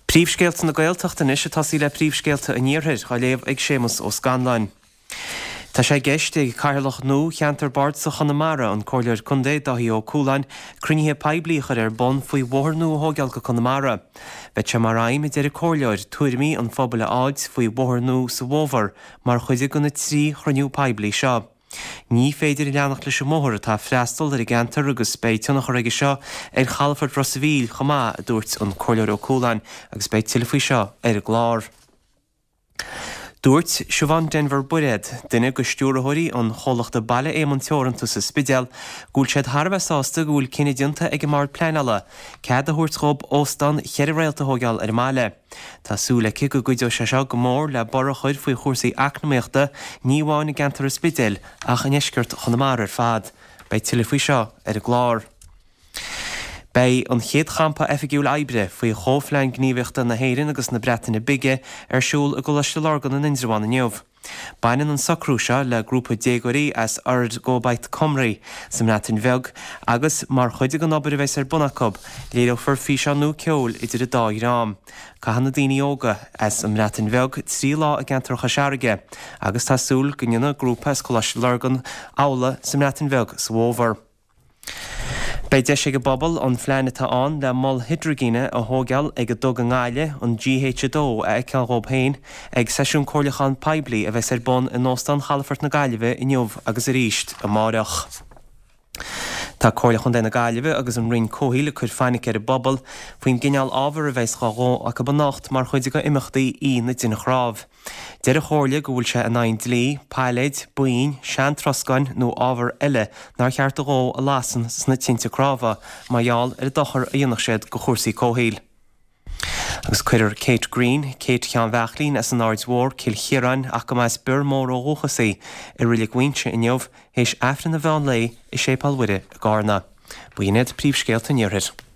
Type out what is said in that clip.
Príomhscéalta na Gaeltachta is atá sí le príomhscéalta a níorthir a léamh ag Séamus ó Scanlainn. Tá sé gceist ag Cairleach nó cheantar bart sa Chonamara an cóilear chundé dahí ó Cúlainn crunithe pebliachar ar bon faoi mhórnú hógeal go Conamara. Bheit sé mar aim i deireadh cóileáir tuairimí an phobal áid faoi mhórnú sa bhómhar mar chuide go na trí chruniú pebli seo. Ní féidir i leannach leis móthir atá freastal ar i gceantar agus beidh tionach ar aige seo ar Chalford Rossaville chomá a dúirt an cóilear ó Cúlainn agus beidh tilfaí seo ar glár. Dúirt Siobhan Denver Bured, duine go stúrathirí an cholacht de baile éman teoranta sa Spidéal, gúil siad Harbh sásta gúil cinedionta ag mar pleanala, cead a thuirt chob óstan cheir réalta hógeal ar máile. Tásúla ci go gúideo se seo go mór le bara chuid faoi chósaí eacnamaíochta ní bháin i gceantar Spidéal ach an eiscirt Chonamara ar fad, beidh tilfaí seo ar glár. Bei an chéad champa effigiúil aibre faoi chóflein gníomhachta na héireann agus na Breataine bige ar siúl a go leis leorgan an Indraháin inniuh. Bainan an sacrúise le grúpa déagóirí as ard Go-Bait Comraí sa mnatain bheag agus mar chuide an obair a bheits ar Bunacob léadh for fís anú ceol idir a dá rám. Cahanna daoine óga as an mnatain bheag trí lá a gceantar chasearige agus tásúil gannne grúpa as go leis leorgan ála sa mnatain bheag sa bhómhar. Bei de sé go bobbal an phleanne táán le moll hydrogéine a thógeal ag a dog an gáile an GH2 a ceall Rob Hain ag seisiún cóirleachán pebli a bheits ar bon in nóstan Chalfort na Gaillimhe inniuh agus a ríist a máireach. Tá cóirleachán den na Gaillimhe agus an rinn cóhíle chuir fannic ar a bobbal faoin gcineál ábhar a bheits cháró ach ab nacht mar chuide go imachtaí na duine chráb. Deir a chóirle go bhfuil se a 9 dlí, páileid, buin, sean troscain nó ábhar eile nar cheart a ró a lásan sna tinte crábha maiall ar a dochar a dionach siad go chósaí cóhíl. Agus cuidir Kate Green, Kate Chean Bheachlín as an ardmhór cil chiaran ach go más bur mór ó róchasaí i rilig winse inniuh héis efran na bhean lei i sépal wide a gárna. Buinad príomhscéalta níorthir.